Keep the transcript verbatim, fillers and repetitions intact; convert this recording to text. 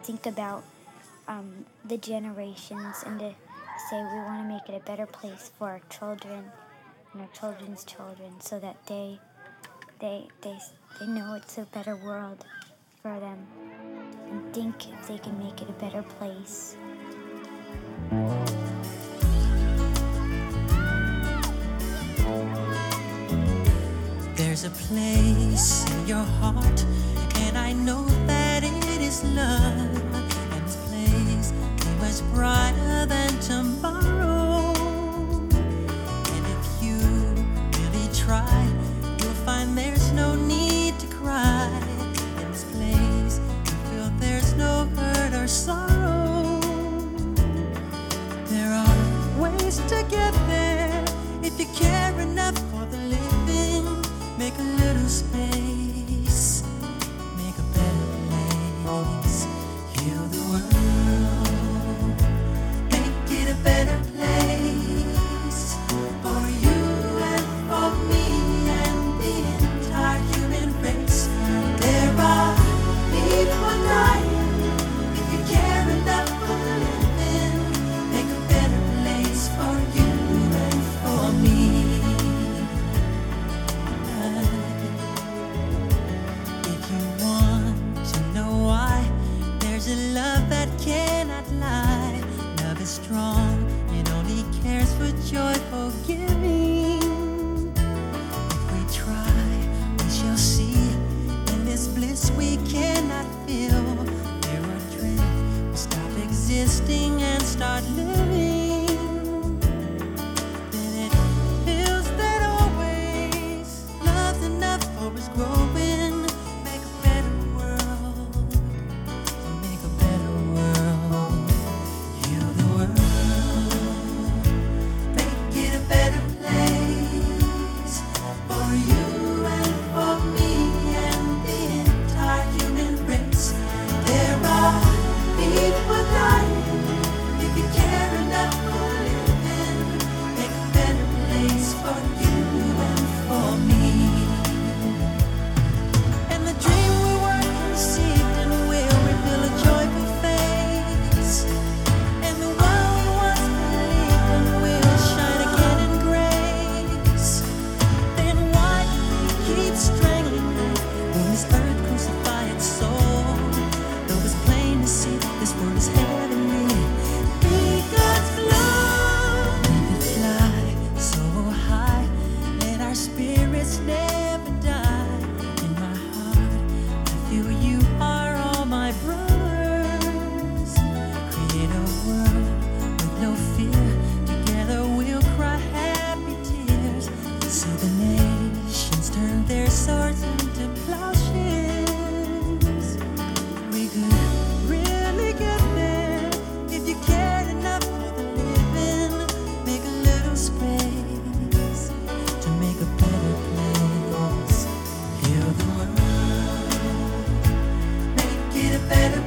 think about um, the generations and to say we want to make it a better place for our children and our children's children, so that they they they they know it's a better world for them and think if they can make it a better place. There's a place in your heart, and I know that it is love, and this place is much brighter than tomorrow. And if you really try, you'll find there's no need to cry. In this place, you feel there's no hurt or sorrow. There are ways to get there if you care enough for the living. Make a little space, make a better place, heal the world, make it a better place for you and for me and the entire human race. There are people dying. If you care enough for the living, make a better place for you and for me. A love that cannot lie. Love is strong, it only cares for joyful giving. If we try, we shall see. In this bliss we cannot feel. There are dreams, we stop existing and start living. Then it feels that always love's enough for us growing. Make a better world. Make a better world, heal the world, make it a better place for you and for me and the entire human race. There are people dying. If you care enough for living, make a better place for you and for me. And the dream we were conceived in will reveal a joyful face, and the one we once believed in will shine again in grace. Then why keep strangling me when this earth crucify its soul? Though it's plain to see this world is heavenly, be God's love. Let it fly so high, let our spirits never die. In my heart, I feel you are all my brothers. Create a world with no fear. Together we'll cry happy tears. See the nations turn their swords into plowshares. We could really get there if you cared enough for the living. Make a little space to make a better place. Heal the world, make it a better